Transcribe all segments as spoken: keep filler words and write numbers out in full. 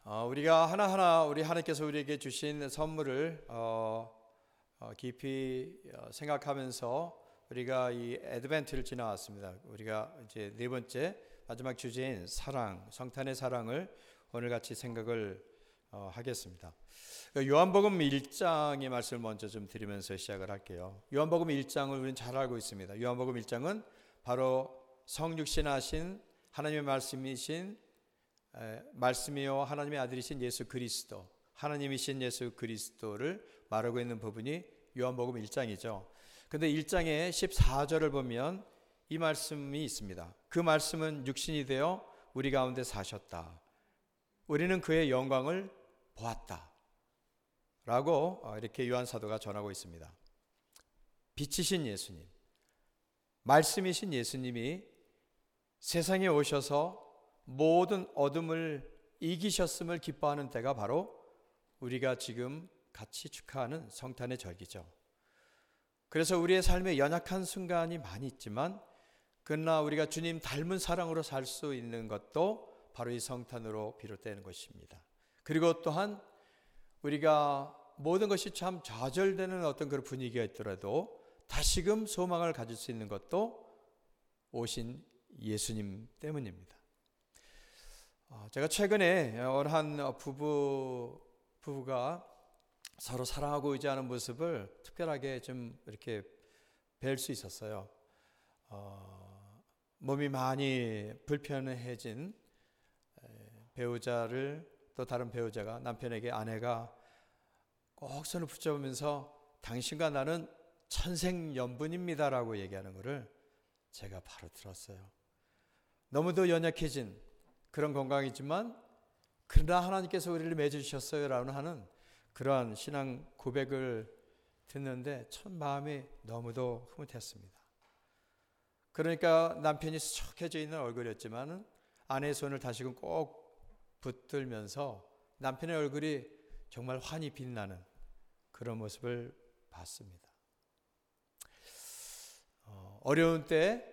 어, 우리가 하나하나 우리 하나님께서 우리에게 주신 선물을 어, 어, 깊이 어, 생각하면서 우리가 이 애드벤트를 지나왔습니다. 우리가 이제 네 번째 마지막 주제인 사랑, 성탄의 사랑을 오늘 같이 생각을 어, 하겠습니다. 요한복음 일 장의 말씀을 먼저 좀 드리면서 시작을 할게요. 요한복음 일 장을 우리는 잘 알고 있습니다. 요한복음 일 장은 바로 성육신하신 하나님의 말씀이신 에, 말씀이요 하나님의 아들이신 예수 그리스도, 하나님이신 예수 그리스도를 말하고 있는 부분이 요한복음 일 장이죠. 근데 일 장의 십사 절을 보면 이 말씀이 있습니다. 그 말씀은 육신이 되어 우리 가운데 사셨다. 우리는 그의 영광을 보았다. 라고 이렇게 요한 사도가 전하고 있습니다. 빛이신 예수님, 말씀이신 예수님이 세상에 오셔서 모든 어둠을 이기셨음을 기뻐하는 때가 바로 우리가 지금 같이 축하하는 성탄의 절기죠. 그래서 우리의 삶에 연약한 순간이 많이 있지만 그러나 우리가 주님 닮은 사랑으로 살 수 있는 것도 바로 이 성탄으로 비롯되는 것입니다. 그리고 또한 우리가 모든 것이 참 좌절되는 어떤 그런 분위기가 있더라도 다시금 소망을 가질 수 있는 것도 오신 예수님 때문입니다. 제가 최근에 어느 한 부부, 부부가 서로 사랑하고 의지하는 모습을 특별하게 좀 이렇게 뵐 수 있었어요. 어, 몸이 많이 불편해진 배우자를 또 다른 배우자가 남편에게 아내가 꼭 손을 붙잡으면서 당신과 나는 천생연분입니다라고 얘기하는 것을 제가 바로 들었어요. 너무도 연약해진 그런 건강이지만 그러나 하나님께서 우리를 맺으셨어요 라고 하는 그러한 신앙 고백을 듣는데 참 마음이 너무도 흐뭇했습니다. 그러니까 남편이 수척해져 있는 얼굴이었지만 아내의 손을 다시금 꼭 붙들면서 남편의 얼굴이 정말 환히 빛나는 그런 모습을 봤습니다. 어, 어려운 때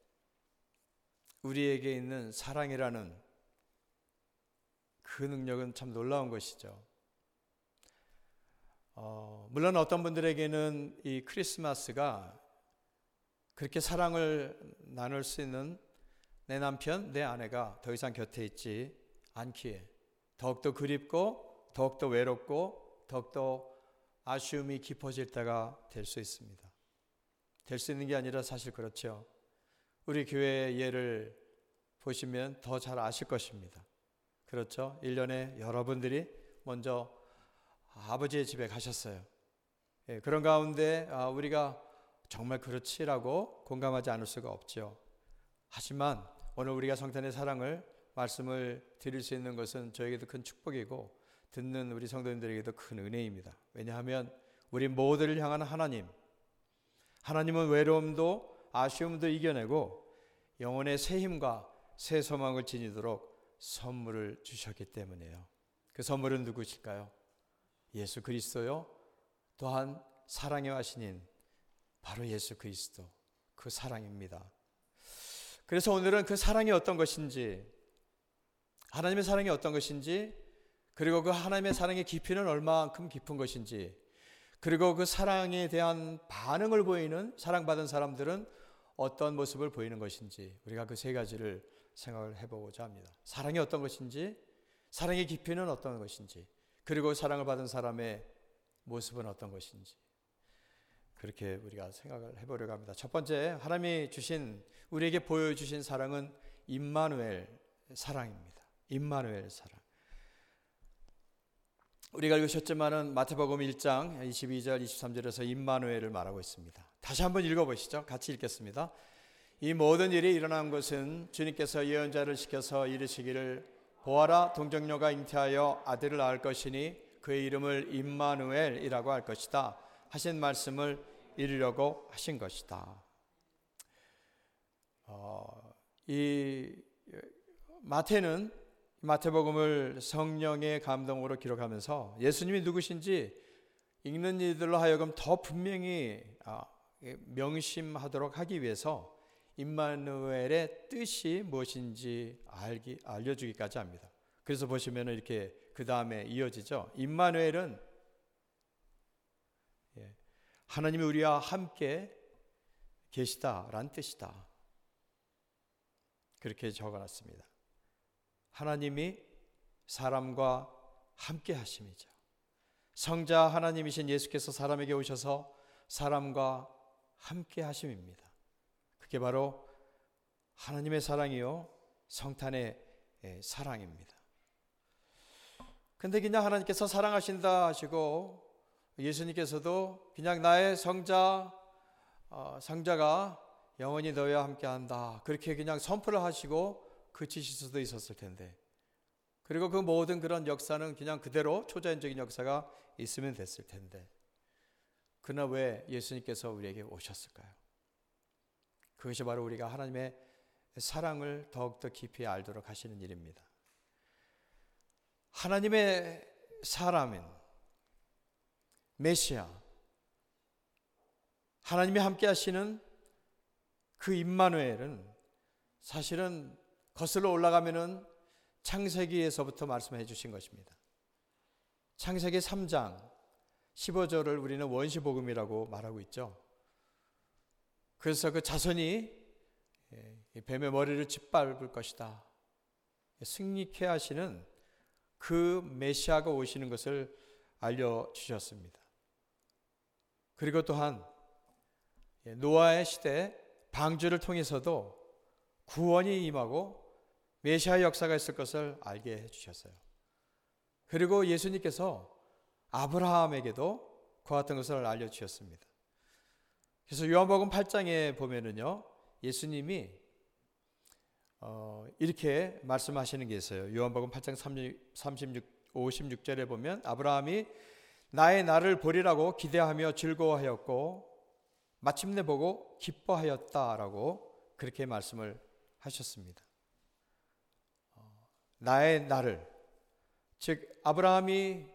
우리에게 있는 사랑이라는 그 능력은 참 놀라운 것이죠. 어, 물론 어떤 분들에게는 이 크리스마스가 그렇게 사랑을 나눌 수 있는 내 남편, 내 아내가 더 이상 곁에 있지 않기에 더욱더 그립고 더욱더 외롭고 더욱더 아쉬움이 깊어질 때가 될 수 있습니다. 될 수 있는 게 아니라 사실 그렇죠. 우리 교회의 예를 보시면 더 잘 아실 것입니다. 그렇죠? 일 년에 여러분들이 먼저 아버지의 집에 가셨어요. 예, 그런 가운데 우리가 정말 그렇지라고 공감하지 않을 수가 없죠. 하지만 오늘 우리가 성탄의 사랑을 말씀을 드릴 수 있는 것은 저에게도 큰 축복이고 듣는 우리 성도님들에게도 큰 은혜입니다. 왜냐하면 우리 모두를 향한 하나님, 하나님은 외로움도 아쉬움도 이겨내고 영혼의 새 힘과 새 소망을 지니도록 선물을 주셨기 때문이에요. 그 선물은 누구실까요? 예수 그리스도요. 또한 사랑의 와신인 바로 예수 그리스도, 그 사랑입니다. 그래서 오늘은 그 사랑이 어떤 것인지, 하나님의 사랑이 어떤 것인지, 그리고 그 하나님의 사랑의 깊이는 얼마만큼 깊은 것인지, 그리고 그 사랑에 대한 반응을 보이는 사랑받은 사람들은 어떤 모습을 보이는 것인지 우리가 그 세 가지를 생각을 해보고자 합니다. 사랑이 어떤 것인지, 사랑의 깊이는 어떤 것인지, 그리고 사랑을 받은 사람의 모습은 어떤 것인지 그렇게 우리가 생각을 해보려고 합니다. 첫 번째, 하나님이 주신 우리에게 보여주신 사랑은 임마누엘 사랑입니다. 임마누엘 사랑. 우리가 읽으셨지만은 마태복음 일 장 이십이 절 이십삼 절에서 임마누엘을 말하고 있습니다. 다시 한번 읽어보시죠. 같이 읽겠습니다. 이 모든 일이 일어난 것은 주님께서 예언자를 시켜서 이르시기를 보아라 동정녀가 잉태하여 아들을 낳을 것이니 그의 이름을 임마누엘이라고 할 것이다 하신 말씀을 이루려고 하신 것이다. 어, 이 마태는 마태복음을 성령의 감동으로 기록하면서 예수님이 누구신지 읽는 이들로 하여금 더 분명히 명심하도록 하기 위해서 임마누엘의 뜻이 무엇인지 알기, 알려주기까지 합니다. 그래서 보시면 이렇게 그 다음에 이어지죠. 임마누엘은 하나님이 우리와 함께 계시다라는 뜻이다. 그렇게 적어놨습니다. 하나님이 사람과 함께 하심이죠. 성자 하나님이신 예수께서 사람에게 오셔서 사람과 함께 하심입니다. 그게 바로 하나님의 사랑이요 성탄의 사랑입니다. 근데 그냥 하나님께서 사랑하신다 하시고 예수님께서도 그냥 나의 성자 어, 성자가 영원히 너희와 함께한다 그렇게 그냥 선포를 하시고 그치실 수도 있었을 텐데, 그리고 그 모든 그런 역사는 그냥 그대로 초자연적인 역사가 있으면 됐을 텐데, 그러나 왜 예수님께서 우리에게 오셨을까요? 그것이 바로 우리가 하나님의 사랑을 더욱더 깊이 알도록 하시는 일입니다. 하나님의 사람인 메시아, 하나님이 함께 하시는 그 임마누엘은 사실은 거슬러 올라가면은 창세기에서부터 말씀해 주신 것입니다. 창세기 삼 장 십오 절을 우리는 원시복음이라고 말하고 있죠. 그래서 그 자손이 뱀의 머리를 짓밟을 것이다, 승리케 하시는 그 메시아가 오시는 것을 알려주셨습니다. 그리고 또한 노아의 시대 방주를 통해서도 구원이 임하고 메시아의 역사가 있을 것을 알게 해주셨어요. 그리고 예수님께서 아브라함에게도 그와 같은 것을 알려주셨습니다. 그래서 요한복음 팔 장에 보면은요, 예수님이 어, 이렇게 말씀하시는 게 있어요. 요한복음 팔 장 삼십육, 오십육 절에 보면 아브라함이 나의 날을 보리라고 기대하며 즐거워하였고 마침내 보고 기뻐하였다라고 그렇게 말씀을 하셨습니다. 어, 나의 날을, 즉 아브라함이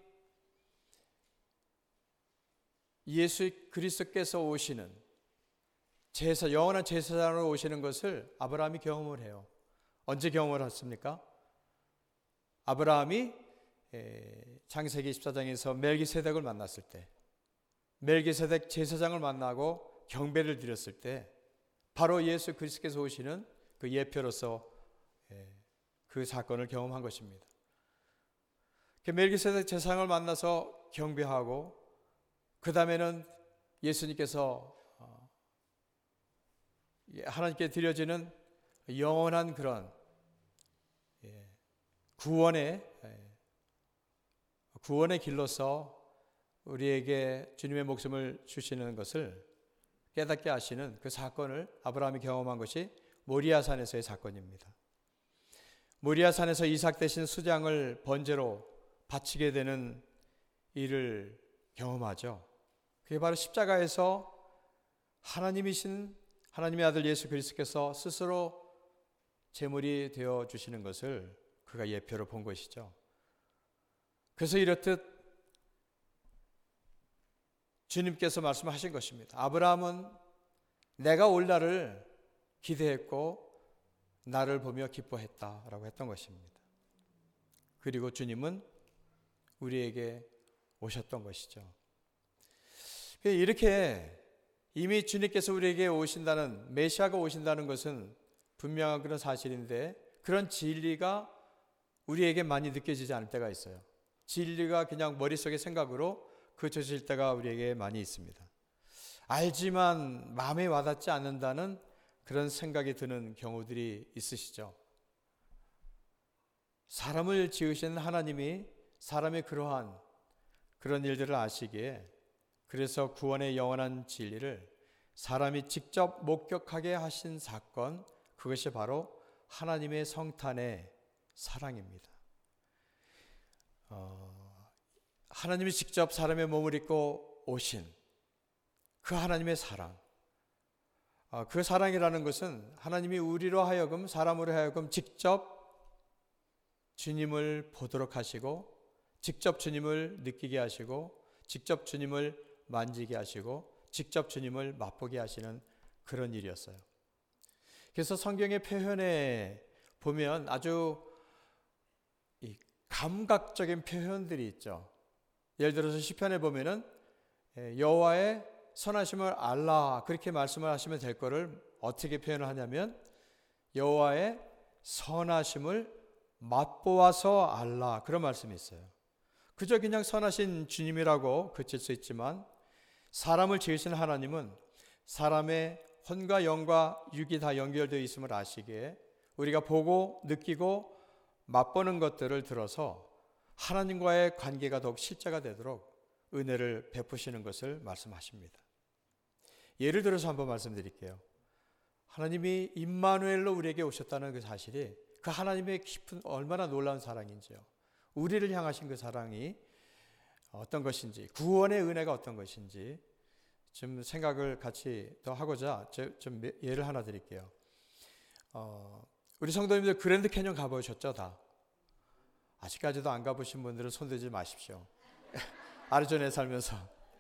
예수 그리스도께서 오시는 제사, 영원한 제사장으로 오시는 것을 아브라함이 경험을 해요. 언제 경험을 했습니까? 아브라함이 창세기 십사 장에서 멜기세덱을 만났을 때, 멜기세덱 제사장을 만나고 경배를 드렸을 때 바로 예수 그리스도께서 오시는 그 예표로서 그 사건을 경험한 것입니다. 멜기세덱 제사장을 만나서 경배하고 그 다음에는 예수님께서 하나님께 드려지는 영원한 그런 구원의 구원의 길로서 우리에게 주님의 목숨을 주시는 것을 깨닫게 하시는 그 사건을 아브라함이 경험한 것이 모리아산에서의 사건입니다. 모리아산에서 이삭 대신 수장을 번제로 바치게 되는 일을 경험하죠. 그게 바로 십자가에서 하나님이신 하나님의 아들 예수 그리스도께서 스스로 제물이 되어 주시는 것을 그가 예표로 본 것이죠. 그래서 이렇듯 주님께서 말씀하신 것입니다. 아브라함은 내가 올 날을 기대했고 나를 보며 기뻐했다라고 했던 것입니다. 그리고 주님은 우리에게 오셨던 것이죠. 이렇게 이미 주님께서 우리에게 오신다는, 메시아가 오신다는 것은 분명한 그런 사실인데, 그런 진리가 우리에게 많이 느껴지지 않을 때가 있어요. 진리가 그냥 머릿속의 생각으로 그쳐질 때가 우리에게 많이 있습니다. 알지만 마음에 와닿지 않는다는 그런 생각이 드는 경우들이 있으시죠. 사람을 지으신 하나님이 사람의 그러한 그런 일들을 아시기에, 그래서 구원의 영원한 진리를 사람이 직접 목격하게 하신 사건, 그것이 바로 하나님의 성탄의 사랑입니다. 어, 하나님이 직접 사람의 몸을 입고 오신 그 하나님의 사랑, 어, 그 사랑이라는 것은 하나님이 우리로 하여금, 사람으로 하여금 직접 주님을 보도록 하시고, 직접 주님을 느끼게 하시고, 직접 주님을 만지게 하시고, 직접 주님을 맛보게 하시는 그런 일이었어요. 그래서 성경의 표현에 보면 아주 감각적인 표현들이 있죠. 예를 들어서 시편에 보면은 여호와의 선하심을 알라 그렇게 말씀을 하시면 될 거를 어떻게 표현을 하냐면 여호와의 선하심을 맛보아서 알라 그런 말씀이 있어요. 그저 그냥 선하신 주님이라고 그칠 수 있지만 사람을 지으신 하나님은 사람의 혼과 영과 육이 다 연결되어 있음을 아시기에 우리가 보고 느끼고 맛보는 것들을 들어서 하나님과의 관계가 더욱 실제가 되도록 은혜를 베푸시는 것을 말씀하십니다. 예를 들어서 한번 말씀드릴게요. 하나님이 임마누엘로 우리에게 오셨다는 그 사실이 그 하나님의 깊은 얼마나 놀라운 사랑인지요. 우리를 향하신 그 사랑이 어떤 것인지, 구원의 은혜가 어떤 것인지 좀 생각을 같이 더 하고자 좀 예를 하나 드릴게요. 어, 우리 성도님들 그랜드 캐년 가보셨죠? 다? 아직까지도 안 가보신 분들은 손들지 마십시오. 아리조나에 살면서.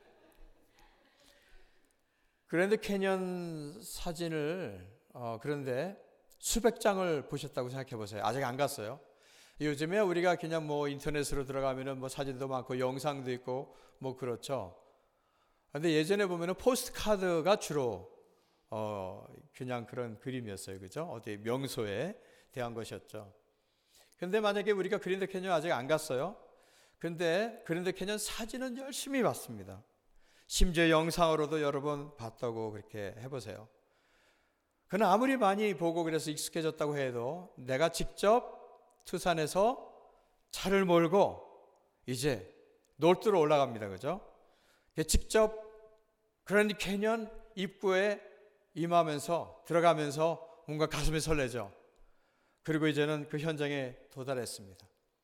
그랜드 캐년 사진을 어, 그런데 수백 장을 보셨다고 생각해 보세요. 아직 안 갔어요. 요즘에 우리가 그냥 뭐 인터넷으로 들어가면은 뭐 사진도 많고 영상도 있고 뭐 그렇죠. 근데 예전에 보면은 포스트 카드가 주로 어 그냥 그런 그림이었어요. 그죠? 어디 명소에 대한 것이었죠. 근데 만약에 우리가 그랜드 캐년 아직 안 갔어요. 근데 그랜드 캐년 사진은 열심히 봤습니다. 심지어 영상으로도 여러 번 봤다고 그렇게 해보세요. 그러나 아무리 많이 보고 그래서 익숙해졌다고 해도 내가 직접 투산에서 차를 몰고 이제 놀두로 올라갑니다. 그죠? 직접 그랜드 캐년 입구에 임하면서 들어가면서 뭔가 가슴이 설레죠. 그리고 이제는 그 현장에 도달했습니다.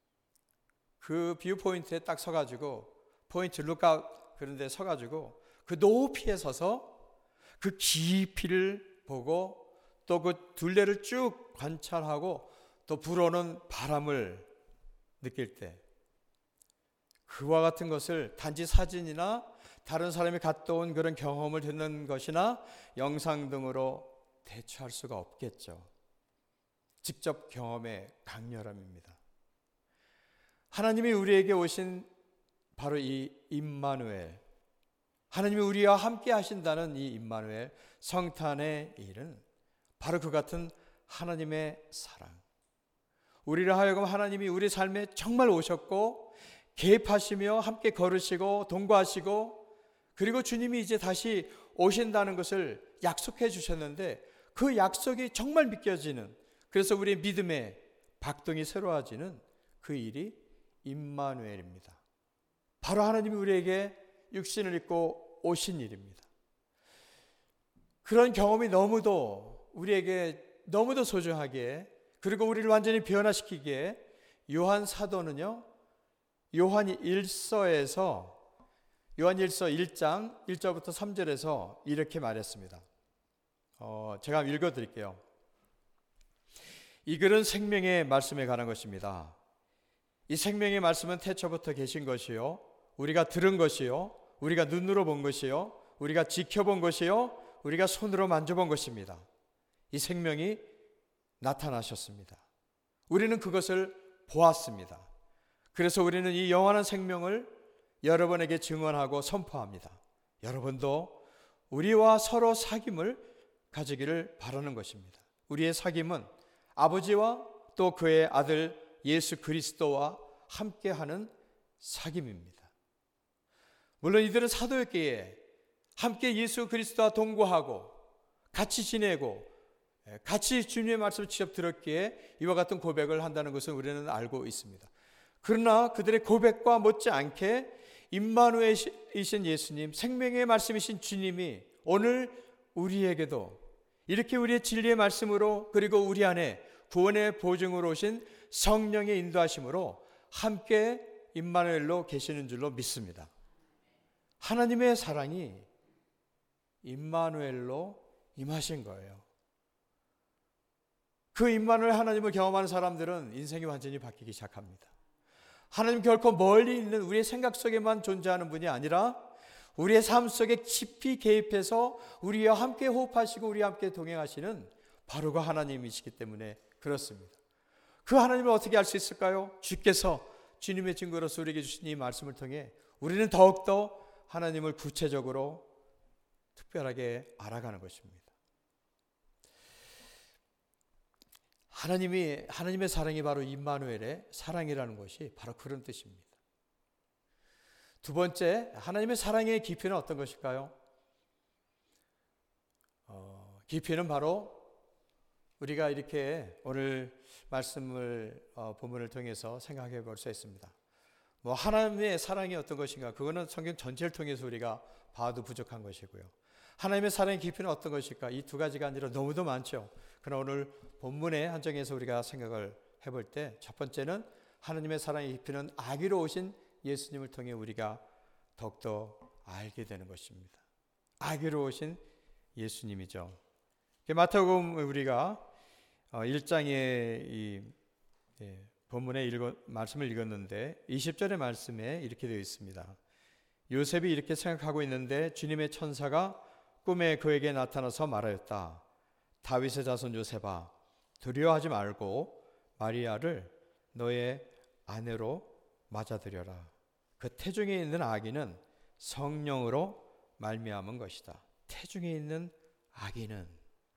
그 뷰 포인트에 딱 서가지고 포인트 룩아웃 그런 데 서가지고 그 높이에 서서 그 깊이를 보고 또 그 둘레를 쭉 관찰하고 또 불어오는 바람을 느낄 때 그와 같은 것을 단지 사진이나 다른 사람이 갔다 온 그런 경험을 듣는 것이나 영상 등으로 대처할 수가 없겠죠. 직접 경험의 강렬함입니다. 하나님이 우리에게 오신 바로 이 임마누엘, 하나님이 우리와 함께 하신다는 이 임마누엘 성탄의 일은 바로 그 같은 하나님의 사랑, 우리를 하여금 하나님이 우리 삶에 정말 오셨고 개입하시며 함께 걸으시고 동거하시고 그리고 주님이 이제 다시 오신다는 것을 약속해 주셨는데 그 약속이 정말 믿겨지는, 그래서 우리의 믿음의 박동이 새로워지는 그 일이 임마누엘입니다. 바로 하나님이 우리에게 육신을 입고 오신 일입니다. 그런 경험이 너무도 우리에게 너무도 소중하기에, 그리고 우리를 완전히 변화시키기에 요한 사도는요, 요한 일서에서 요한 일서 일 장 일 절부터 삼 절에서 이렇게 말했습니다. 어, 제가 읽어드릴게요. 이 글은 생명의 말씀에 관한 것입니다. 이 생명의 말씀은 태초부터 계신 것이요, 우리가 들은 것이요, 우리가 눈으로 본 것이요, 우리가 지켜본 것이요, 우리가 손으로 만져본 것입니다. 이 생명이 나타나셨습니다. 우리는 그것을 보았습니다. 그래서 우리는 이 영원한 생명을 여러분에게 증언하고 선포합니다. 여러분도 우리와 서로 사귐을 가지기를 바라는 것입니다. 우리의 사귐은 아버지와 또 그의 아들 예수 그리스도와 함께하는 사귐입니다. 물론 이들은 사도였기에 함께 예수 그리스도와 동거하고 같이 지내고 같이 주님의 말씀을 직접 들었기에 이와 같은 고백을 한다는 것을 우리는 알고 있습니다. 그러나 그들의 고백과 못지않게 임마누엘이신 예수님, 생명의 말씀이신 주님이 오늘 우리에게도 이렇게 우리의 진리의 말씀으로, 그리고 우리 안에 구원의 보증으로 오신 성령의 인도하심으로 함께 임마누엘로 계시는 줄로 믿습니다. 하나님의 사랑이 임마누엘로 임하신 거예요. 그 임마누엘 하나님을 경험하는 사람들은 인생이 완전히 바뀌기 시작합니다. 하나님 결코 멀리 있는 우리의 생각 속에만 존재하는 분이 아니라 우리의 삶 속에 깊이 개입해서 우리와 함께 호흡하시고 우리와 함께 동행하시는 바로 그 하나님이시기 때문에 그렇습니다. 그 하나님을 어떻게 알 수 있을까요? 주께서 주님의 증거로서 우리에게 주신 이 말씀을 통해 우리는 더욱더 하나님을 구체적으로 특별하게 알아가는 것입니다. 하나님이, 하나님의 사랑이 바로 임마누엘의 사랑이라는 것이 바로 그런 뜻입니다. 두 번째, 하나님의 사랑의 깊이는 어떤 것일까요? 어, 깊이는 바로 우리가 이렇게 오늘 말씀을 어, 본문을 통해서 생각해 볼 수 있습니다. 뭐 하나님의 사랑이 어떤 것인가? 그거는 성경 전체를 통해서 우리가 봐도 부족한 것이고요. 하나님의 사랑의 깊이는 어떤 것일까? 이 두 가지가 아니라 너무도 많죠. 그러나 오늘 본문에 한정해서 우리가 생각을 해볼 때 첫 번째는 하나님의 사랑의 깊이는 아기로 오신 예수님을 통해 우리가 더욱더 알게 되는 것입니다. 아기로 오신 예수님이죠. 마태복음 우리가 일 장의 이 본문의 읽어, 말씀을 읽었는데 이십 절의 말씀에 이렇게 되어 있습니다. 요셉이 이렇게 생각하고 있는데 주님의 천사가 꿈에 그에게 나타나서 말하였다. 다윗의 자손 요셉아, 두려워하지 말고 마리아를 너의 아내로 맞아들여라. 그 태중에 있는 아기는 성령으로 말미암은 것이다. 태중에 있는 아기는,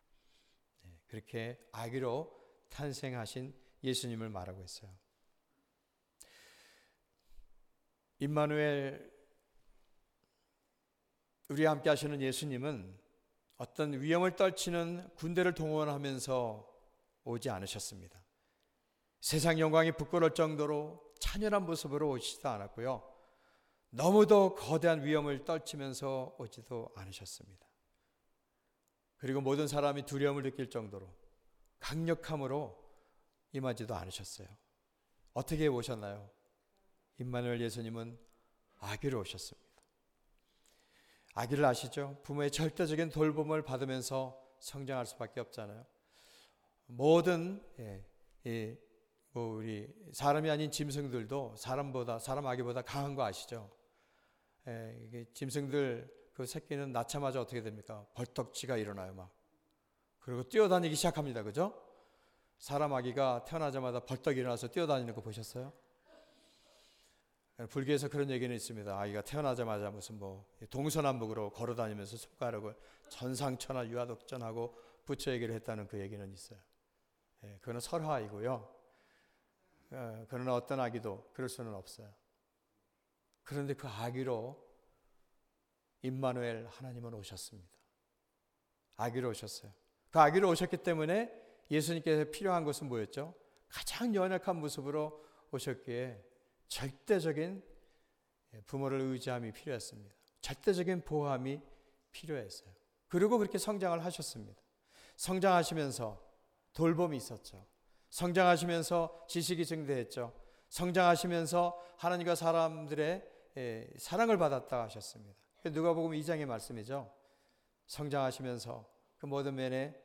그렇게 아기로 탄생하신 예수님을 말하고 있어요. 임마누엘, 우리와 함께 하시는 예수님은 어떤 위험을 떨치는 군대를 동원하면서 오지 않으셨습니다. 세상 영광이 부끄러울 정도로 찬연한 모습으로 오시지도 않았고요. 너무도 거대한 위험을 떨치면서 오지도 않으셨습니다. 그리고 모든 사람이 두려움을 느낄 정도로 강력함으로 임하지도 않으셨어요. 어떻게 오셨나요? 임마누엘 예수님은 아기로 오셨습니다. 아기를 아시죠? 부모의 절대적인 돌봄을 받으면서 성장할 수밖에 없잖아요. 모든 예, 예, 뭐 우리 사람이 아닌 짐승들도 사람보다 사람 아기보다 강한 거 아시죠? 예, 이게 짐승들 그 새끼는 낳자마자 어떻게 됩니까? 벌떡지가 일어나요, 막. 그리고 뛰어다니기 시작합니다, 그죠? 사람 아기가 태어나자마자 벌떡 일어나서 뛰어다니는 거 보셨어요? 불교에서 그런 얘기는 있습니다. 아기가 태어나자마자 무슨 뭐 동서남북으로 걸어다니면서 손가락을 전상천하 유아독전하고 부처 얘기를 했다는 그 얘기는 있어요. 예, 그건 설화이고요. 예, 그러나 어떤 아기도 그럴 수는 없어요. 그런데 그 아기로 임마누엘 하나님은 오셨습니다. 아기로 오셨어요. 그 아기로 오셨기 때문에 예수님께서 필요한 것은 뭐였죠? 가장 연약한 모습으로 오셨기에 절대적인 부모를 의지함이 필요했습니다. 절대적인 보호함이 필요했어요. 그리고 그렇게 성장을 하셨습니다. 성장하시면서 돌봄이 있었죠. 성장하시면서 지식이 증대했죠. 성장하시면서 하나님과 사람들의 사랑을 받았다 하셨습니다. 누가복음 이 장의 말씀이죠. 성장하시면서 그 모든 면에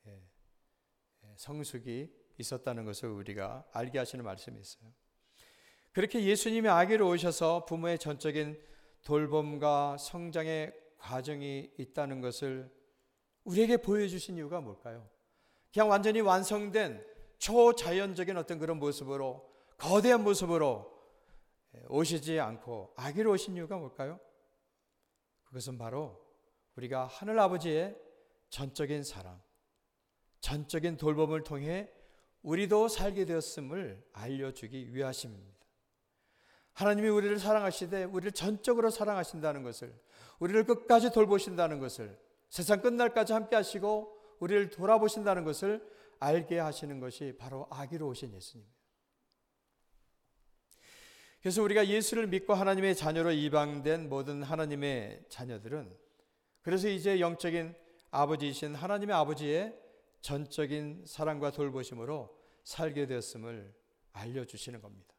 성숙이 있었다는 것을 우리가 알게 하시는 말씀이 있어요. 그렇게 예수님이 아기로 오셔서 부모의 전적인 돌봄과 성장의 과정이 있다는 것을 우리에게 보여주신 이유가 뭘까요? 그냥 완전히 완성된 초자연적인 어떤 그런 모습으로, 거대한 모습으로 오시지 않고 아기로 오신 이유가 뭘까요? 그것은 바로 우리가 하늘아버지의 전적인 사랑, 전적인 돌봄을 통해 우리도 살게 되었음을 알려주기 위하심입니다. 하나님이 우리를 사랑하시되 우리를 전적으로 사랑하신다는 것을, 우리를 끝까지 돌보신다는 것을, 세상 끝날까지 함께 하시고 우리를 돌아보신다는 것을 알게 하시는 것이 바로 아기로 오신 예수님이에요. 그래서 우리가 예수를 믿고 하나님의 자녀로 입양된 모든 하나님의 자녀들은 그래서 이제 영적인 아버지이신 하나님의 아버지의 전적인 사랑과 돌보심으로 살게 되었음을 알려주시는 겁니다.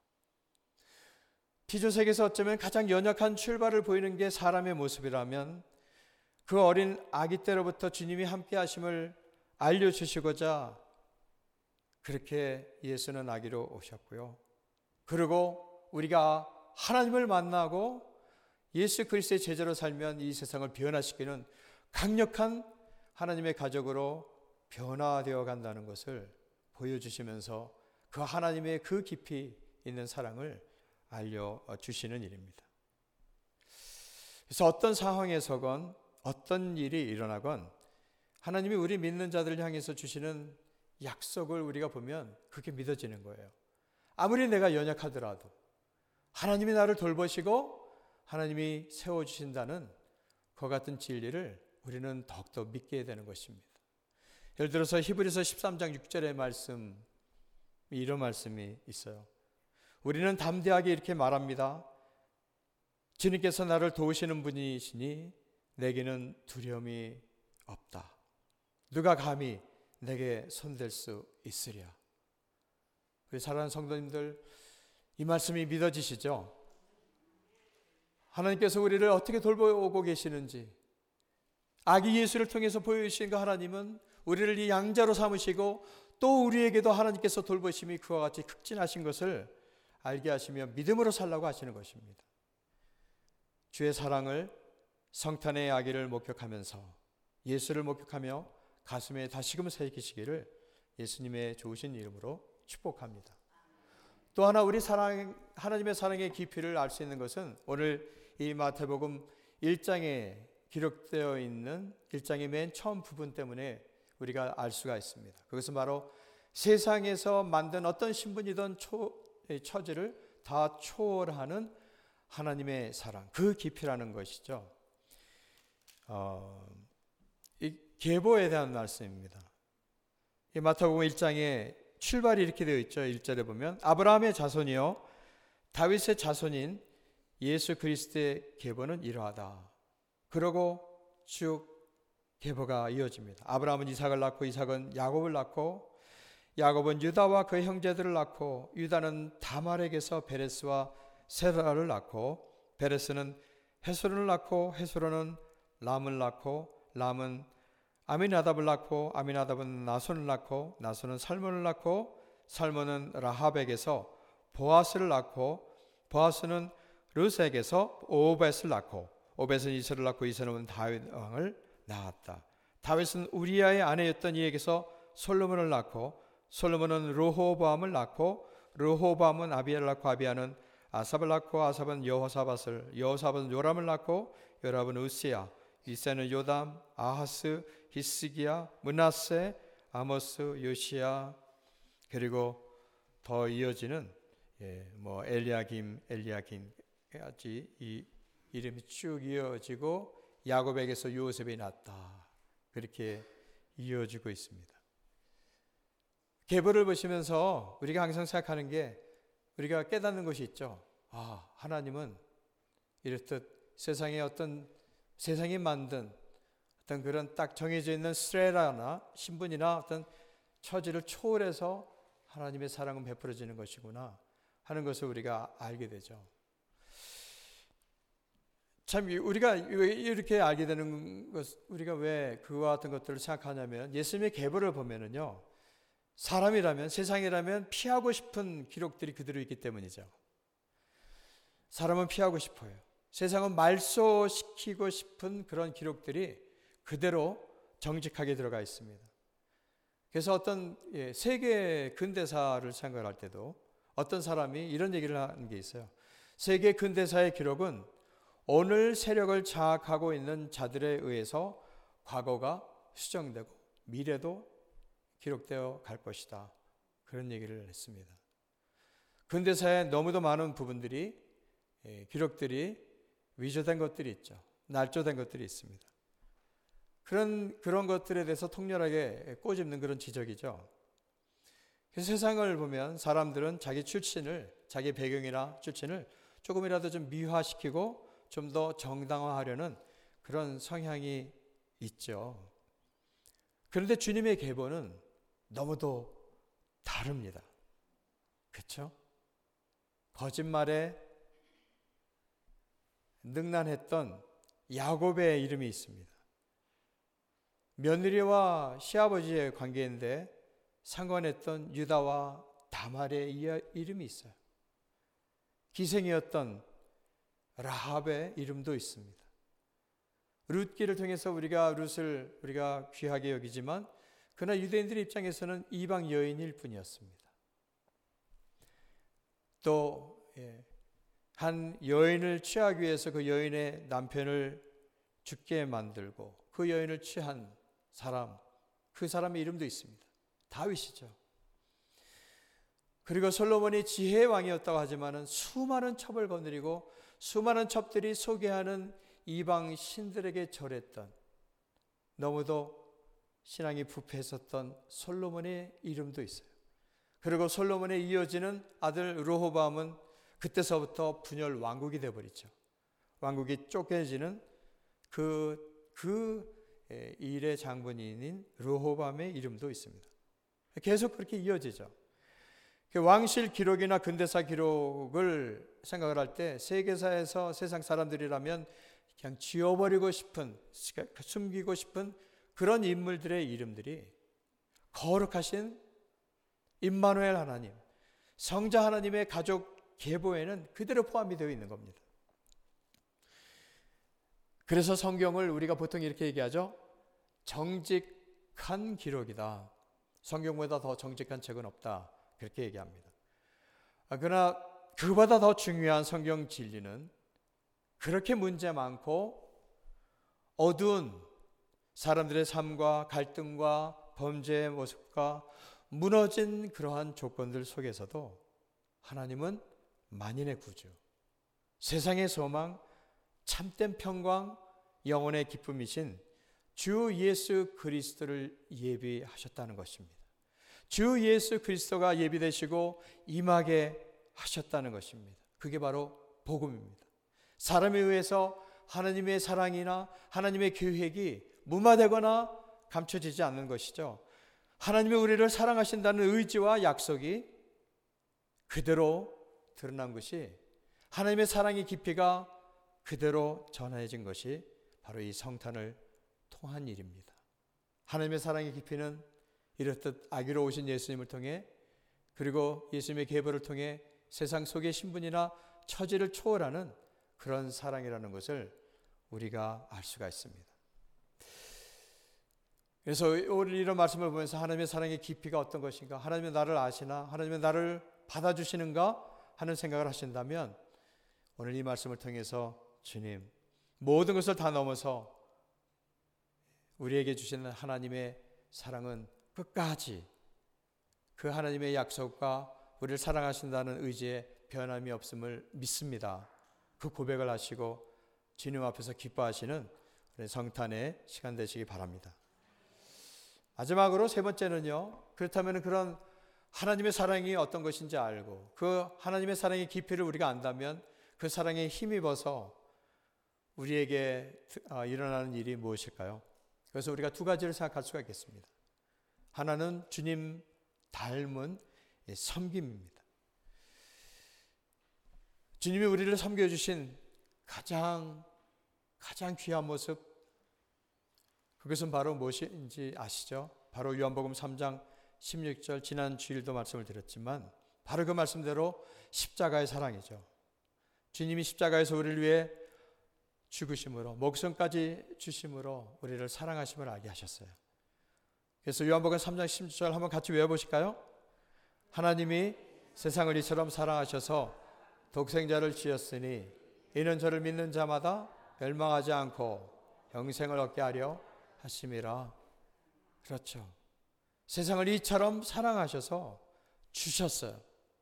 피조세계에서 어쩌면 가장 연약한 출발을 보이는 게 사람의 모습이라면 그 어린 아기 때로부터 주님이 함께 하심을 알려주시고자 그렇게 예수는 아기로 오셨고요. 그리고 우리가 하나님을 만나고 예수 그리스도의 제자로 살면 이 세상을 변화시키는 강력한 하나님의 가족으로 변화되어 간다는 것을 보여주시면서 그 하나님의 그 깊이 있는 사랑을 알려주시는 일입니다. 그래서 어떤 상황에서건 어떤 일이 일어나건 하나님이 우리 믿는 자들을 향해서 주시는 약속을 우리가 보면 그게 믿어지는 거예요. 아무리 내가 연약하더라도 하나님이 나를 돌보시고 하나님이 세워주신다는 그 같은 진리를 우리는 더욱더 믿게 되는 것입니다. 예를 들어서 히브리서 십삼 장 육 절의 말씀, 이런 말씀이 있어요. 우리는 담대하게 이렇게 말합니다. 주님께서 나를 도우시는 분이시니 내게는 두려움이 없다. 누가 감히 내게 손댈 수 있으랴. 우리 사랑하는 성도님들, 이 말씀이 믿어지시죠? 하나님께서 우리를 어떻게 돌보고 계시는지, 아기 예수를 통해서 보여주신 그 하나님은 우리를 이 양자로 삼으시고 또 우리에게도 하나님께서 돌보심이 그와 같이 극진하신 것을 알게 하시며 믿음으로 살라고 하시는 것입니다. 주의 사랑을, 성탄의 아기를 목격하면서 예수를 목격하며 가슴에 다시금 새기시기를 예수님의 좋으신 이름으로 축복합니다. 또 하나 우리 사랑, 하나님의 사랑의 깊이를 알 수 있는 것은 오늘 이 마태복음 일 장에 기록되어 있는 일 장의 맨 처음 부분 때문에 우리가 알 수가 있습니다. 그것은 바로 세상에서 만든 어떤 신분이든 초, 처지를 다 초월하는 하나님의 사랑, 그 깊이라는 것이죠. 어, 이 계보에 대한 말씀입니다. 이 마태복음 일 장에 출발이 이렇게 되어 있죠. 일 절에 보면 아브라함의 자손이요 다윗의 자손인 예수 그리스도의 계보는 이러하다. 그러고 쭉 계보가 이어집니다. 아브라함은 이삭을 낳고 이삭은 야곱을 낳고 야곱은 유다와 그 형제들을 낳고 유다는 다말에게서 베레스와 세라를 낳고 베레스는 헤스론을 낳고 헤스론은 람을 낳고 람은 아미나답을 낳고 아미나답은 나손을 낳고 나손은 살몬을 낳고 살몬은 라합에게서 보아스를 낳고 보아스는 르스에게서 오벳을 낳고 오벳은 이세를 낳고 이세는 다윗 왕을 낳았다. 다윗은 우리아의 아내였던 이에게서 솔로몬을 낳고 솔로몬은 르호보암을 낳고 르호보암은 아비야를 낳고 아비야는 아삽을 낳고 아삽은 여호사밧을 여호사밧은 요람을 낳고 요람은 우시야 이세는 요담 아하스 히스기야 므낫세 아모스 요시야 그리고 더 이어지는 예, 뭐 엘리야김 엘리야김 같이 이 이름이 쭉 이어지고 야곱에게서 요셉이 났다. 그렇게 이어지고 있습니다. 계보를 보시면서 우리가 항상 생각하는 게 우리가 깨닫는 것이 있죠. 아, 하나님은 이렇듯 세상에 어떤 세상이 만든 어떤 그런 딱 정해져 있는 스레라나 신분이나 어떤 처지를 초월해서 하나님의 사랑은 베풀어지는 것이구나 하는 것을 우리가 알게 되죠. 참 우리가 이렇게 알게 되는 것, 우리가 왜 그와 같은 것들을 생각하냐면 예수님의 계보를 보면은요, 사람이라면 세상이라면 피하고 싶은 기록들이 그대로 있기 때문이죠. 사람은 피하고 싶어요. 세상은 말소시키고 싶은 그런 기록들이 그대로 정직하게 들어가 있습니다. 그래서 어떤 세계 근대사를 생각할 때도 어떤 사람이 이런 얘기를 하는 게 있어요. 세계 근대사의 기록은 오늘 세력을 장악하고 있는 자들에 의해서 과거가 수정되고 미래도 기록되어 갈 것이다. 그런 얘기를 했습니다. 근대사에 너무도 많은 부분들이 기록들이 위조된 것들이 있죠. 날조된 것들이 있습니다. 그런 그런 것들에 대해서 통렬하게 꼬집는 그런 지적이죠. 그래서 세상을 보면 사람들은 자기 출신을 자기 배경이나 출신을 조금이라도 좀 미화시키고 좀 더 정당화하려는 그런 성향이 있죠. 그런데 주님의 계보는 너무도 다릅니다. 그렇죠? 거짓말에 능란했던 야곱의 이름이 있습니다. 며느리와 시아버지의 관계인데 상관했던 유다와 다말의 이름이 있어요. 기생이었던 라합의 이름도 있습니다. 룻기를 통해서 우리가 룻을 우리가 귀하게 여기지만 그러나 유대인들의 입장에서는 이방 여인일 뿐이었습니다. 또 한 여인을 취하기 위해서 그 여인의 남편을 죽게 만들고 그 여인을 취한 사람, 그 사람의 이름도 있습니다. 다윗이죠. 그리고 솔로몬이 지혜의 왕이었다고 하지만은 수많은 첩을 거느리고 수많은 첩들이 소개하는 이방 신들에게 절했던, 너무도 신앙이 부패했었던 솔로몬의 이름도 있어요. 그리고 솔로몬에 이어지는 아들 르호보암은 그때서부터 분열 왕국이 되어버리죠. 왕국이 쫓겨지는 그, 그 일의 장본인인 르호보암의 이름도 있습니다. 계속 그렇게 이어지죠. 왕실 기록이나 근대사 기록을 생각을 할 때 세계사에서 세상 사람들이라면 그냥 지워버리고 싶은, 숨기고 싶은 그런 인물들의 이름들이 거룩하신 임마누엘 하나님, 성자 하나님의 가족 계보에는 그대로 포함이 되어 있는 겁니다. 그래서 성경을 우리가 보통 이렇게 얘기하죠. 정직한 기록이다. 성경보다 더 정직한 책은 없다. 그렇게 얘기합니다. 그러나 그보다 더 중요한 성경 진리는 그렇게 문제 많고 어두운 사람들의 삶과 갈등과 범죄의 모습과 무너진 그러한 조건들 속에서도 하나님은 만인의 구주, 세상의 소망, 참된 평강, 영혼의 기쁨이신 주 예수 그리스도를 예비하셨다는 것입니다. 주 예수 그리스도가 예비되시고 임하게 하셨다는 것입니다. 그게 바로 복음입니다. 사람에 의해서 하나님의 사랑이나 하나님의 계획이 무마되거나 감춰지지 않는 것이죠. 하나님이 우리를 사랑하신다는 의지와 약속이 그대로 드러난 것이, 하나님의 사랑의 깊이가 그대로 전해진 것이 바로 이 성탄을 통한 일입니다. 하나님의 사랑의 깊이는 이렇듯 아기로 오신 예수님을 통해, 그리고 예수님의 계보를 통해 세상 속의 신분이나 처지를 초월하는 그런 사랑이라는 것을 우리가 알 수가 있습니다. 그래서 오늘 이런 말씀을 보면서 하나님의 사랑의 깊이가 어떤 것인가, 하나님은 나를 아시나, 하나님은 나를 받아주시는가 하는 생각을 하신다면 오늘 이 말씀을 통해서 주님, 모든 것을 다 넘어서 우리에게 주시는 하나님의 사랑은 끝까지 그 하나님의 약속과 우리를 사랑하신다는 의지에 변함이 없음을 믿습니다. 그 고백을 하시고 주님 앞에서 기뻐하시는 우리 성탄의 시간 되시기 바랍니다. 마지막으로 세 번째는요, 그렇다면 그런 하나님의 사랑이 어떤 것인지 알고 그 하나님의 사랑의 깊이를 우리가 안다면 그 사랑에 힘입어서 우리에게 일어나는 일이 무엇일까요? 그래서 우리가 두 가지를 생각할 수가 있겠습니다. 하나는 주님 닮은 섬김입니다. 주님이 우리를 섬겨주신 가장 가장 귀한 모습, 그것은 바로 무엇인지 아시죠? 바로 요한복음 삼 장 십육 절, 지난 주일도 말씀을 드렸지만 바로 그 말씀대로 십자가의 사랑이죠. 주님이 십자가에서 우리를 위해 죽으심으로, 목숨까지 주심으로 우리를 사랑하심을 알게 하셨어요. 그래서 요한복음 삼 장 십육 절 한번 같이 외워보실까요? 하나님이 세상을 이처럼 사랑하셔서 독생자를 주셨으니 이는 저를 믿는 자마다 멸망하지 않고 영생을 얻게 하려 하심이라. 그렇죠. 세상을 이처럼 사랑하셔서 주셨어요.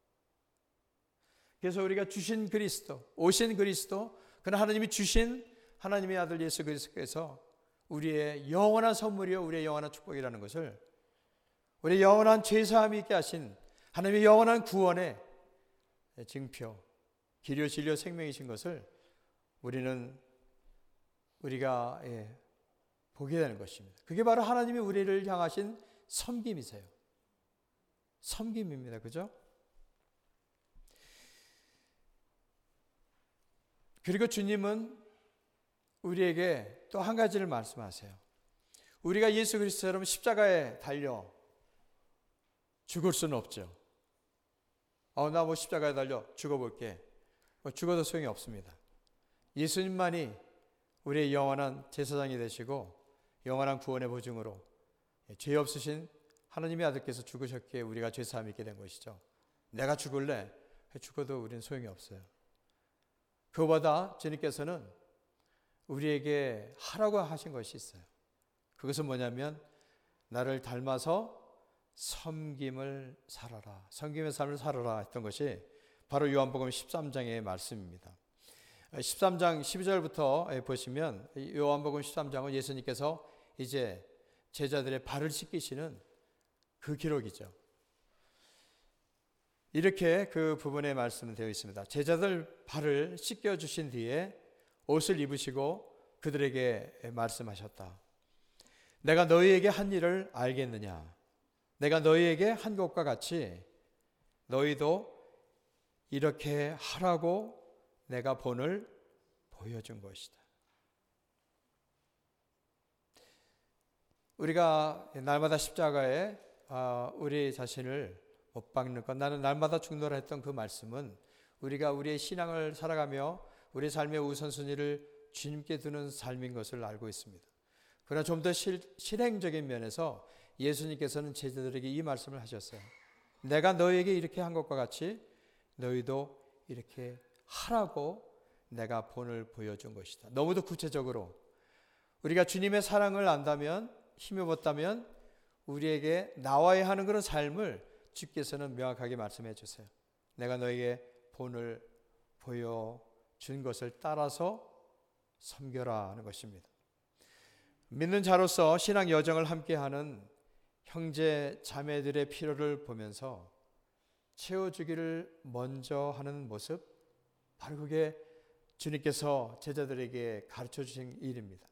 그래서 우리가 주신 그리스도, 오신 그리스도, 그는 하나님이 주신 하나님의 아들 예수 그리스도께서 우리의 영원한 선물이요, 우리의 영원한 축복이라는 것을, 우리의 영원한 죄사함이 있게 하신 하나님의 영원한 구원의 증표, 길이요 진리요 생명이신 것을 우리는 우리가 예, 보게 되는 것입니다. 그게 바로 하나님이 우리를 향하신 섬김이세요. 섬김입니다. 그죠? 그리고 주님은 우리에게 또 한 가지를 말씀하세요. 우리가 예수 그리스도처럼 십자가에 달려 죽을 수는 없죠. 어, 나 뭐 십자가에 달려 죽어볼게. 뭐 죽어도 소용이 없습니다. 예수님만이 우리의 영원한 제사장이 되시고 영원한 구원의 보증으로 죄 없으신 하나님의 아들께서 죽으셨기에 우리가 죄사함이 있게 된 것이죠. 내가 죽을래? 죽어도 우리는 소용이 없어요. 그보다 주님께서는 우리에게 하라고 하신 것이 있어요. 그것은 뭐냐면 나를 닮아서 섬김을 살아라. 섬김의 삶을 살아라 했던 것이 바로 요한복음 십삼 장의 말씀입니다. 십삼 장 십이 절부터 보시면 요한복음 십삼 장은 예수님께서 이제 제자들의 발을 씻기시는 그 기록이죠. 이렇게 그 부분에 말씀은 되어 있습니다. 제자들 발을 씻겨주신 뒤에 옷을 입으시고 그들에게 말씀하셨다. 내가 너희에게 한 일을 알겠느냐? 내가 너희에게 한 것과 같이 너희도 이렇게 하라고 내가 본을 보여준 것이다. 우리가 날마다 십자가에 우리 자신을 못 박는 것, 나는 날마다 죽노라 했던 그 말씀은 우리가 우리의 신앙을 살아가며 우리 삶의 우선순위를 주님께 두는 삶인 것을 알고 있습니다. 그러나 좀 더 실행적인 면에서 예수님께서는 제자들에게 이 말씀을 하셨어요. 내가 너희에게 이렇게 한 것과 같이 너희도 이렇게 하라고 내가 본을 보여준 것이다. 너무도 구체적으로 우리가 주님의 사랑을 안다면, 힘입었다면 우리에게 나와야 하는 그런 삶을 주께서는 명확하게 말씀해 주세요. 내가 너에게 본을 보여준 것을 따라서 섬겨라 하는 것입니다. 믿는 자로서 신앙 여정을 함께하는 형제 자매들의 필요를 보면서 채워주기를 먼저 하는 모습, 바로 그게 주님께서 제자들에게 가르쳐 주신 일입니다.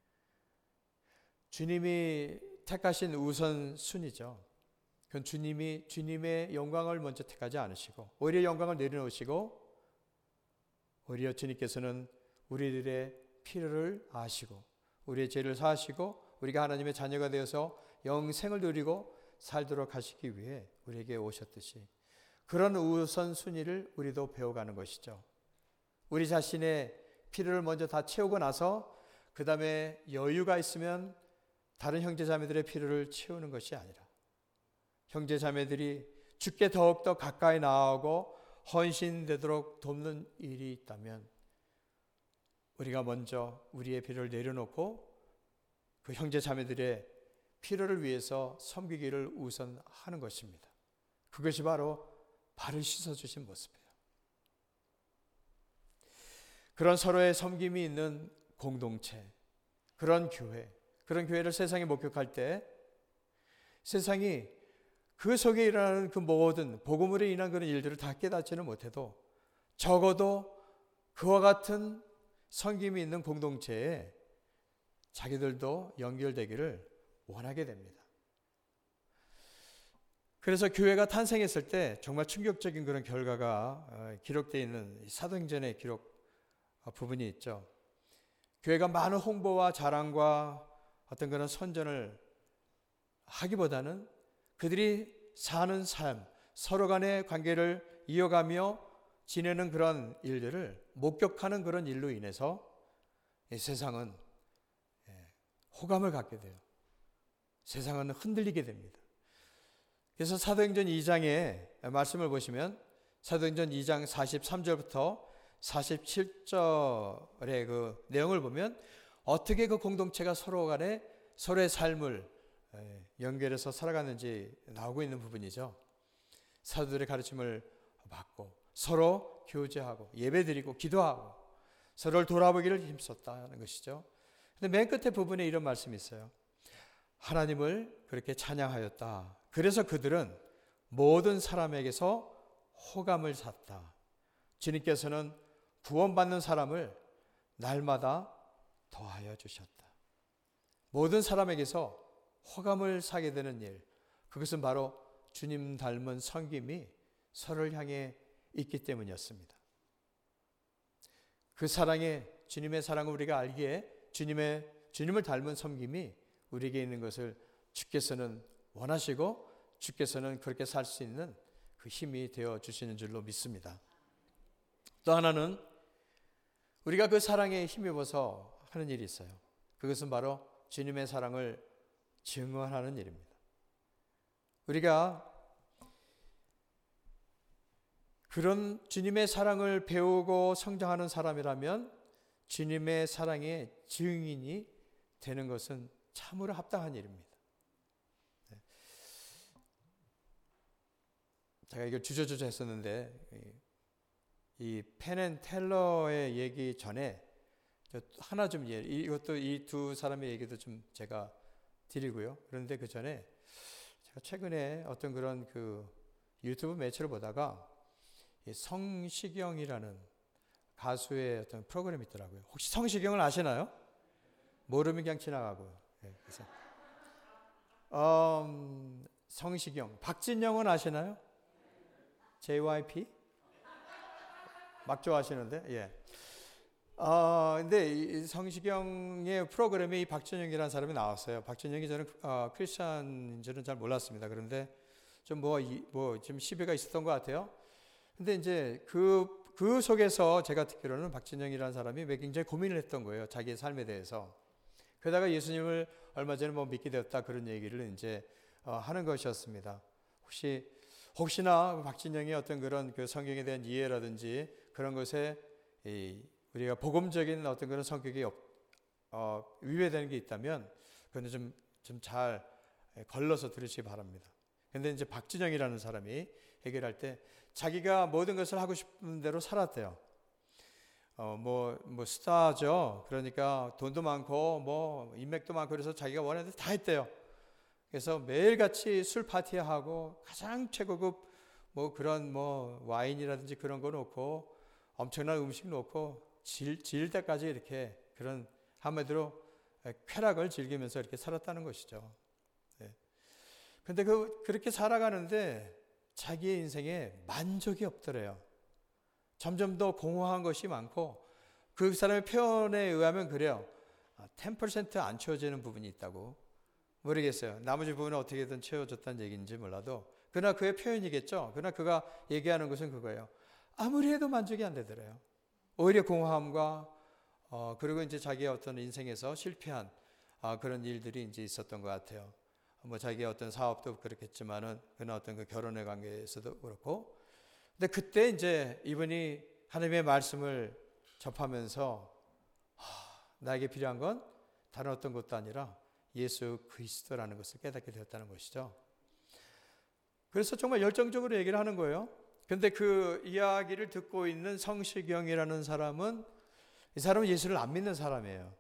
주님이 택하신 우선순위죠. 그건 주님이 주님의 영광을 먼저 택하지 않으시고 오히려 영광을 내려놓으시고 오히려 주님께서는 우리들의 필요를 아시고 우리의 죄를 사하시고 우리가 하나님의 자녀가 되어서 영생을 누리고 살도록 하시기 위해 우리에게 오셨듯이 그런 우선순위를 우리도 배워가는 것이죠. 우리 자신의 필요를 먼저 다 채우고 나서 그 다음에 여유가 있으면 다른 형제자매들의 필요를 채우는 것이 아니라 형제자매들이 주께 더욱더 가까이 나아가고 헌신되도록 돕는 일이 있다면 우리가 먼저 우리의 필요를 내려놓고 그 형제자매들의 필요를 위해서 섬기기를 우선하는 것입니다. 그것이 바로 발을 씻어주신 모습이에요. 그런 서로의 섬김이 있는 공동체, 그런 교회, 그런 교회를 세상에 목격할 때 세상이 그 속에 일어나는 그 모든 복음으로 인한 그런 일들을 다 깨닫지는 못해도 적어도 그와 같은 섬김이 있는 공동체에 자기들도 연결되기를 원하게 됩니다. 그래서 교회가 탄생했을 때 정말 충격적인 그런 결과가 기록되어 있는 사도행전의 기록 부분이 있죠. 교회가 많은 홍보와 자랑과 어떤 그런 선전을 하기보다는 그들이 사는 삶, 서로 간의 관계를 이어가며 지내는 그런 일들을 목격하는 그런 일로 인해서 이 세상은 호감을 갖게 돼요. 세상은 흔들리게 됩니다. 그래서 사도행전 이 장의 말씀을 보시면 사도행전 이 장 사십삼 절부터 사십칠 절의 그 내용을 보면 어떻게 그 공동체가 서로 간에 서로의 삶을 연결해서 살아가는지 나오고 있는 부분이죠. 사도들의 가르침을 받고 서로 교제하고 예배드리고 기도하고 서로를 돌아보기를 힘썼다는 것이죠. 근데 맨 끝에 부분에 이런 말씀이 있어요. 하나님을 그렇게 찬양하였다. 그래서 그들은 모든 사람에게서 호감을 샀다. 주님께서는 구원받는 사람을 날마다 더하여 주셨다. 모든 사람에게서 호감을 사게 되는 일, 그것은 바로 주님 닮은 섬김이 서로를 향해 있기 때문이었습니다. 그 사랑에 주님의 사랑을 우리가 알기에 주님의 주님을 닮은 섬김이 우리에게 있는 것을 주께서는 원하시고 주께서는 그렇게 살 수 있는 그 힘이 되어 주시는 줄로 믿습니다. 또 하나는 우리가 그 사랑에 힘입어서 하는 일이 있어요. 그것은 바로 주님의 사랑을 증언하는 일입니다. 우리가 그런 주님의 사랑을 배우고 성장하는 사람이라면 주님의 사랑의 증인이 되는 것은 참으로 합당한 일입니다. 제가 이걸 주저주저 했었는데 이 펜앤텔러의 얘기 전에 하나 좀 예, 이것도 이 두 사람의 얘기도 좀 제가 드리고요. 그런데 그 전에 제가 최근에 어떤 그런 그 유튜브 매체를 보다가 이 성시경이라는 가수의 어떤 프로그램이 있더라고요. 혹시 성시경을 아시나요? 모르면 그냥 지나가고요. 네, 그래서 음, 성시경, 박진영은 아시나요? 제이와이피? 막 좋아하시는데, 예. 아, 근데 이 성시경의 프로그램에 이 박진영이라는 사람이 나왔어요. 박진영이 저는 어, 크리스찬인 줄은 잘 몰랐습니다. 그런데 좀 뭐, 뭐, 좀 시비가 있었던 것 같아요. 근데 이제 그, 그 속에서 제가 듣기로는 박진영이라는 사람이 굉장히 고민을 했던 거예요. 자기의 삶에 대해서. 그러다가 예수님을 얼마 전에 뭐 믿게 되었다 그런 얘기를 이제 어, 하는 것이었습니다. 혹시 혹시나 박진영의 어떤 그런 그 성경에 대한 이해라든지 그런 것에 이 우리가 복음적인 어떤 그런 성격이 없, 어, 위배되는 게 있다면 그건 좀 좀 잘 걸러서 들으시기 바랍니다. 그런데 이제 박진영이라는 사람이 해결할 때 자기가 모든 것을 하고 싶은 대로 살았대요. 어, 뭐, 뭐 스타죠. 그러니까 돈도 많고 뭐 인맥도 많고 그래서 자기가 원하는 대로 다 했대요. 그래서 매일같이 술 파티하고 가장 최고급 뭐 그런 뭐 와인이라든지 그런 거 놓고 엄청난 음식 놓고 질, 질 때까지 이렇게 그런 한마디로 쾌락을 즐기면서 이렇게 살았다는 것이죠. 네. 근데 그, 그렇게 살아가는데 자기의 인생에 만족이 없더래요. 점점 더 공허한 것이 많고 그 사람의 표현에 의하면 그래요. 십 퍼센트 안 채워지는 부분이 있다고. 모르겠어요. 나머지 부분은 어떻게든 채워졌다는 얘기인지 몰라도 그러나 그의 표현이겠죠. 그러나 그가 얘기하는 것은 그거예요. 아무리 해도 만족이 안 되더래요. 오히려 공허함과 어, 그리고 이제 자기의 어떤 인생에서 실패한 아, 그런 일들이 이제 있었던 것 같아요. 뭐 자기의 어떤 사업도 그렇겠지만은 그나 어떤 그 결혼의 관계에서도 그렇고. 근데 그때 이제 이분이 하나님의 말씀을 접하면서 하, 나에게 필요한 건 다른 어떤 것도 아니라 예수 그리스도라는 것을 깨닫게 되었다는 것이죠. 그래서 정말 열정적으로 얘기를 하는 거예요. 그런데 그 이야기를 듣고 있는 성시경이라는 사람은 이 사람은 예수를 안 믿는 사람이에요.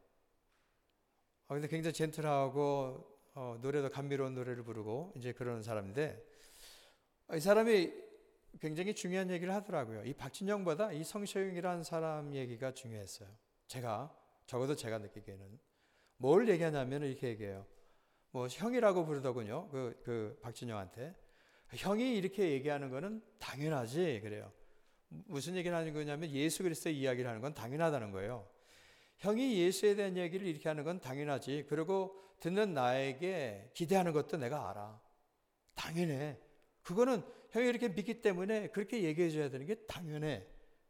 아, 근데 굉장히 젠틀하고 어, 노래도 감미로운 노래를 부르고 이제 그러는 사람인데 이 사람이 굉장히 중요한 얘기를 하더라고요. 이 박진영보다 이 성시경이라는 사람 얘기가 중요했어요. 제가 적어도 제가 느끼기에는 뭘 얘기하냐면 이렇게 얘기해요. 뭐 형이라고 부르더군요. 그, 그 박진영한테 형이 이렇게 얘기하는 거는 당연하지 그래요. 무슨 얘기를 하는 거냐면 예수 그리스도의 이야기를 하는 건 당연하다는 거예요. 형이 예수에 대한 얘기를 이렇게 하는 건 당연하지. 그리고 듣는 나에게 기대하는 것도 내가 알아. 당연해. 그거는 형이 이렇게 믿기 때문에 그렇게 얘기해 줘야 되는 게 당연해.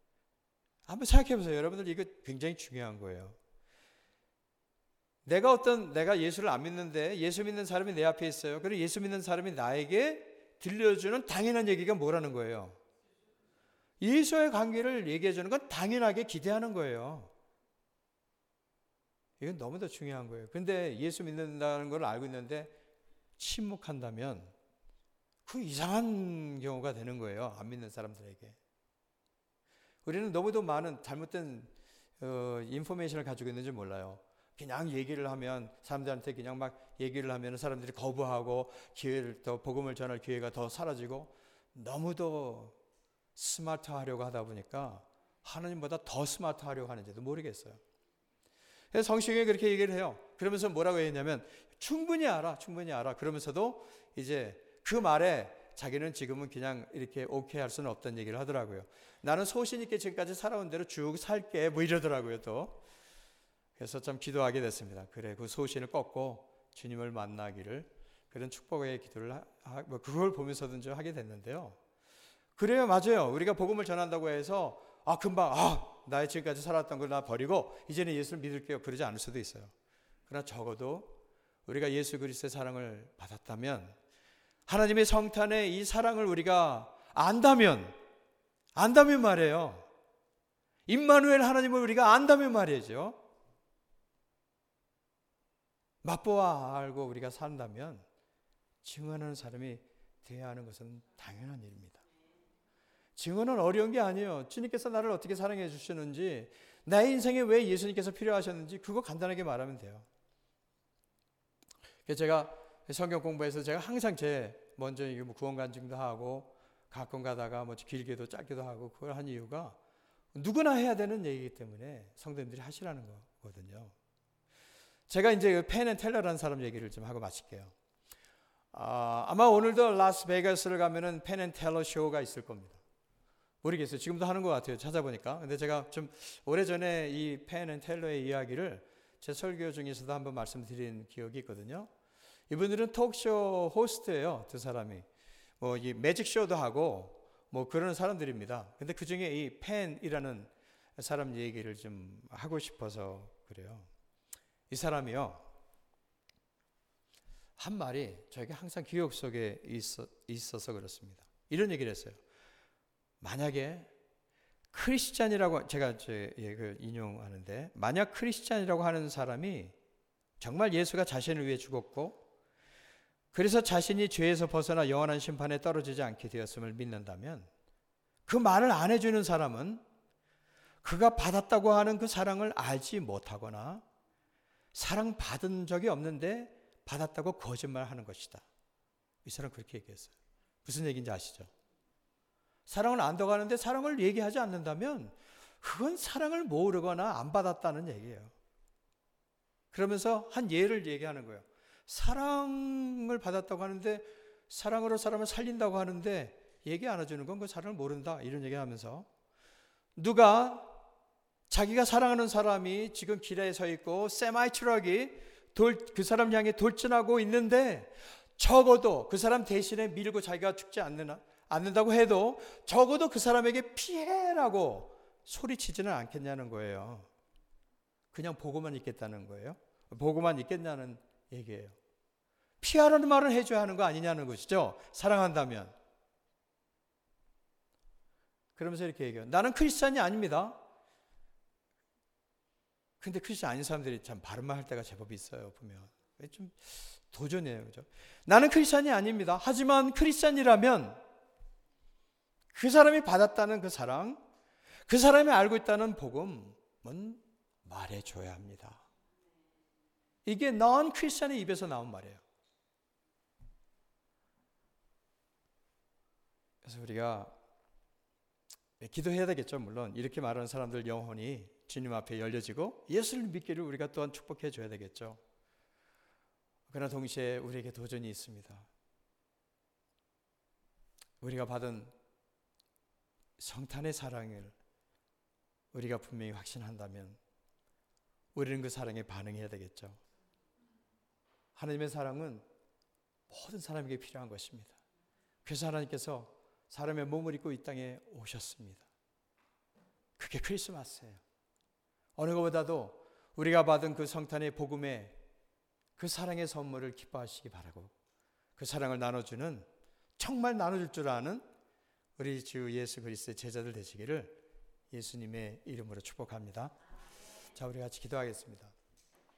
한번 생각해 보세요. 여러분들 이거 굉장히 중요한 거예요. 내가 어떤 내가 예수를 안 믿는데 예수 믿는 사람이 내 앞에 있어요. 그리고 예수 믿는 사람이 나에게 들려주는 당연한 얘기가 뭐라는 거예요? 예수와의 관계를 얘기해 주는 건 당연하게 기대하는 거예요. 이건 너무도 중요한 거예요. 근데 예수 믿는다는 걸 알고 있는데 침묵한다면 그 이상한 경우가 되는 거예요. 안 믿는 사람들에게. 우리는 너무도 많은 잘못된 어, 인포메이션을 가지고 있는지 몰라요. 그냥 얘기를 하면 사람들한테 그냥 막 얘기를 하면 사람들이 거부하고 기회를 더 복음을 전할 기회가 더 사라지고 너무도 스마트하려고 하다 보니까 하나님보다 더 스마트하려고 하는지도 모르겠어요. 그래서 성시경이 그렇게 얘기를 해요. 그러면서 뭐라고 했냐면 충분히 알아, 충분히 알아. 그러면서도 이제 그 말에 자기는 지금은 그냥 이렇게 오케이 할 수는 없다는 얘기를 하더라고요. 나는 소신 있게 지금까지 살아온 대로 쭉 살게 뭐 이러더라고요 또. 그래서 좀 기도하게 됐습니다. 그래 그 소신을 꺾고 주님을 만나기를 그런 축복의 기도를 하, 뭐 그걸 보면서든지 하게 됐는데요. 그래요, 맞아요. 우리가 복음을 전한다고 해서 아 금방 아 나의 지금까지 살았던 걸 나 버리고 이제는 예수를 믿을게요 그러지 않을 수도 있어요. 그러나 적어도 우리가 예수 그리스도의 사랑을 받았다면 하나님의 성탄의 이 사랑을 우리가 안다면 안다면 말이에요. 임마누엘 하나님을 우리가 안다면 말이죠. 맛보아 알고 우리가 산다면 증언하는 사람이 되어야 하는 것은 당연한 일입니다. 증언은 어려운 게 아니에요. 주님께서 나를 어떻게 사랑해 주시는지, 나의 인생에 왜 예수님께서 필요하셨는지 그거 간단하게 말하면 돼요. 제가 성경 공부해서 제가 항상 제 먼저 구원 간증도 하고 가끔 가다가 뭐 길게도 짧게도 하고 그걸 한 이유가 누구나 해야 되는 얘기이기 때문에 성도님들이 하시라는 거거든요. 제가 이제 펜앤텔러라는 사람 얘기를 좀 하고 마칠게요. 아, 아마 오늘도 라스베가스를 가면은 펜앤텔러 쇼가 있을 겁니다. 모르겠어요. 지금도 하는 것 같아요. 찾아보니까. 근데 제가 좀 오래전에 이 펜앤텔러의 이야기를 제 설교 중에서도 한번 말씀드린 기억이 있거든요. 이분들은 톡쇼 호스트예요. 두 사람이. 뭐 이 매직쇼도 하고 뭐 그런 사람들입니다. 근데 그 중에 이 펜이라는 사람 얘기를 좀 하고 싶어서 그래요. 이 사람이요, 한 말이 저에게 항상 기억 속에 있어, 있어서 그렇습니다. 이런 얘기를 했어요. 만약에 크리스찬이라고, 제가 제 그 인용하는데, 만약 크리스찬이라고 하는 사람이 정말 예수가 자신을 위해 죽었고 그래서 자신이 죄에서 벗어나 영원한 심판에 떨어지지 않게 되었음을 믿는다면, 그 말을 안 해주는 사람은 그가 받았다고 하는 그 사랑을 알지 못하거나 사랑받은 적이 없는데 받았다고 거짓말하는 것이다. 이 사람 그렇게 얘기했어요. 무슨 얘기인지 아시죠? 사랑을 안다고 하는데 사랑을 얘기하지 않는다면 그건 사랑을 모르거나 안 받았다는 얘기예요. 그러면서 한 예를 얘기하는 거예요. 사랑을 받았다고 하는데, 사랑으로 사람을 살린다고 하는데 얘기 안 해주는 건 그 사랑을 모른다, 이런 얘기하면서, 누가 자기가 사랑하는 사람이 지금 길에 서 있고 세마이 트럭이 돌, 그 사람 향해 돌진하고 있는데 적어도 그 사람 대신에 밀고 자기가 죽지 않는, 않는다고 해도 적어도 그 사람에게 피해라고 소리치지는 않겠냐는 거예요. 그냥 보고만 있겠다는 거예요. 보고만 있겠냐는 얘기예요. 피하라는 말을 해줘야 하는 거 아니냐는 것이죠. 사랑한다면. 그러면서 이렇게 얘기해요. 나는 크리스찬이 아닙니다. 근데 크리스찬 아닌 사람들이 참 바른 말 할 때가 제법 있어요. 보면 좀 도전이에요, 그죠? 나는 크리스찬이 아닙니다. 하지만 크리스찬이라면 그 사람이 받았다는 그 사랑, 그 사람이 알고 있다는 복음은 말해줘야 합니다. 이게 넌 크리스찬의 입에서 나온 말이에요. 그래서 우리가 기도해야 되겠죠. 물론 이렇게 말하는 사람들 영혼이 주님 앞에 열려지고 예수를 믿기를 우리가 또한 축복해 줘야 되겠죠. 그러나 동시에 우리에게 도전이 있습니다. 우리가 받은 성탄의 사랑을 우리가 분명히 확신한다면 우리는 그 사랑에 반응해야 되겠죠. 하나님의 사랑은 모든 사람에게 필요한 것입니다. 그래서 하나님께서 사람의 몸을 입고 이 땅에 오셨습니다. 그게 크리스마스예요. 어느 것보다도 우리가 받은 그 성탄의 복음에 그 사랑의 선물을 기뻐하시기 바라고, 그 사랑을 나눠주는, 정말 나눠줄 줄 아는 우리 주 예수 그리스도의 제자들 되시기를 예수님의 이름으로 축복합니다. 자, 우리 같이 기도하겠습니다.